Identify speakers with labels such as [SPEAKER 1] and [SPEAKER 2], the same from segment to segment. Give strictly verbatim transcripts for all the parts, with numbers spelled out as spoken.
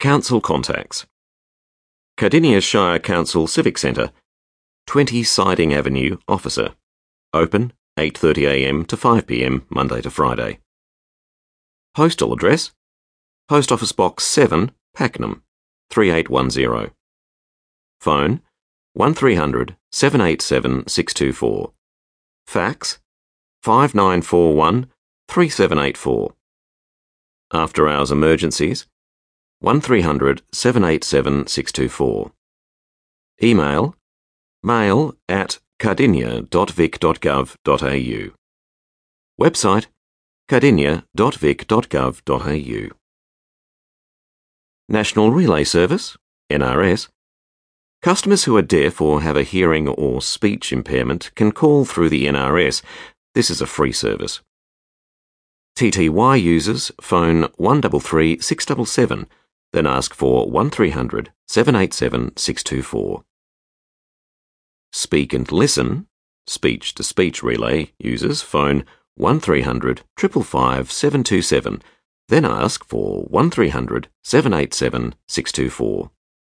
[SPEAKER 1] Council contacts. Cardinia Shire Council Civic Centre, twenty Siding Avenue, Officer. Open eight thirty a m to five p m Monday to Friday. Postal address: Post Office Box seven, Pakenham, three eight one zero. Phone: one three hundred, seven eight seven, six two four. Fax: five nine four one, three seven eight four. After hours emergencies: one three hundred, seven eight seven, six two four. Email: mail at cardinia dot vic dot gov dot a u. Website: cardinia dot vic dot gov dot a u. National Relay Service, N R S. Customers who are deaf or have a hearing or speech impairment can call through the N R S. This is a free service. T T Y users phone one three three, six seven seven, then ask for one three hundred, seven eight seven, six two four. Speak and Listen, speech-to-speech relay users phone one three hundred, five five five, seven two seven, then ask for one three hundred, seven eight seven, six two four.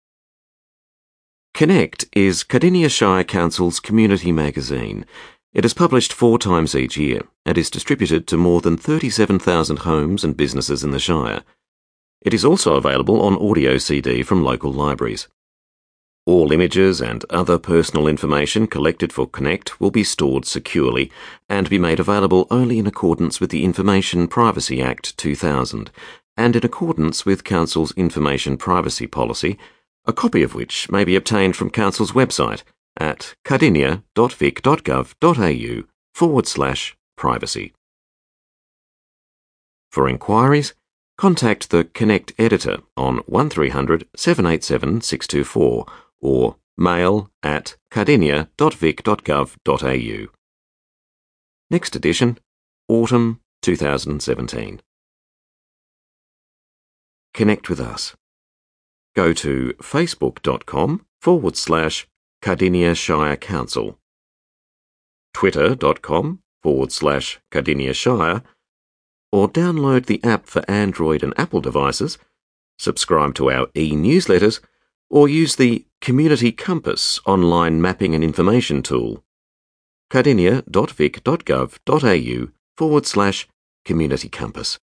[SPEAKER 1] Connect is Cardinia Shire Council's community magazine. It is published four times each year and is distributed to more than thirty-seven thousand homes and businesses in the Shire. It is also available on audio C D from local libraries. All images and other personal information collected for Connect will be stored securely and be made available only in accordance with the Information Privacy Act two thousand and in accordance with Council's Information Privacy Policy, a copy of which may be obtained from Council's website at cardinia dot vic dot gov dot a u forward slash privacy. For inquiries, contact the Connect editor on one three hundred, seven eight seven, six two four or mail at cardinia dot vic dot gov dot a u. Next edition, Autumn two thousand seventeen. Connect with us. Go to facebook.com forward slash Cardinia Shire Council, twitter.com forward slash Cardinia Shire, or download the app for Android and Apple devices, subscribe to our e-newsletters, or use the Community Compass online mapping and information tool. cardinia dot vic dot gov dot a u forward slash Community Compass.